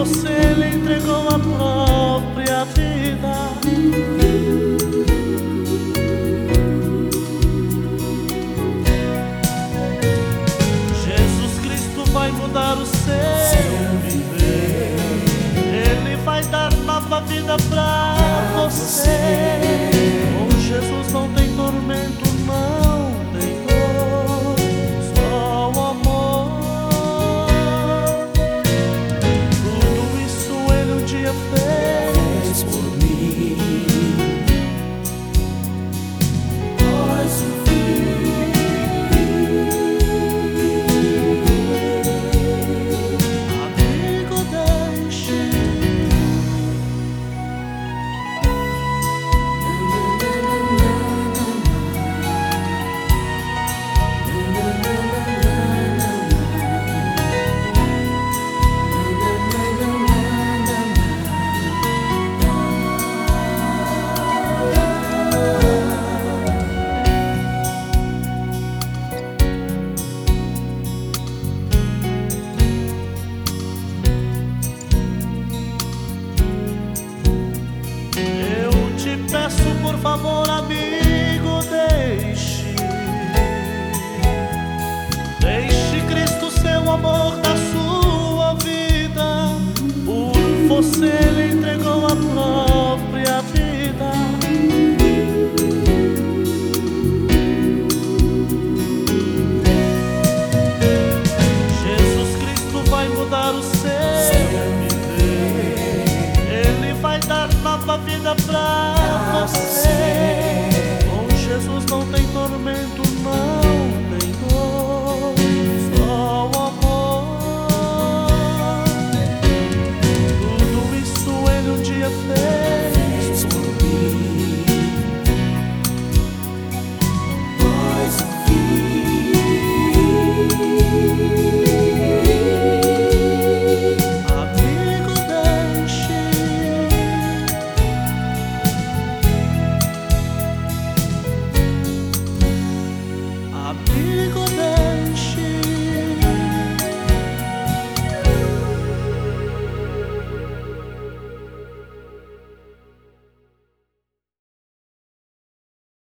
você Ele entregou a própria vida. Jesus Cristo vai mudar o seu viver. Ele vai dar nova vida pra você. Com Jesus não tem tormento, não tem dor, só o amor. Tudo isso Ele um dia fez por mim. Pois o amigo deixe. Peço por favor, amigo, deixe Cristo ser o amor da sua vida. Por você Ele entregou a própria vida. Jesus Cristo vai mudar o seu viver. Ele vai dar nova vida pra você. Com Jesus não tem tormento, não.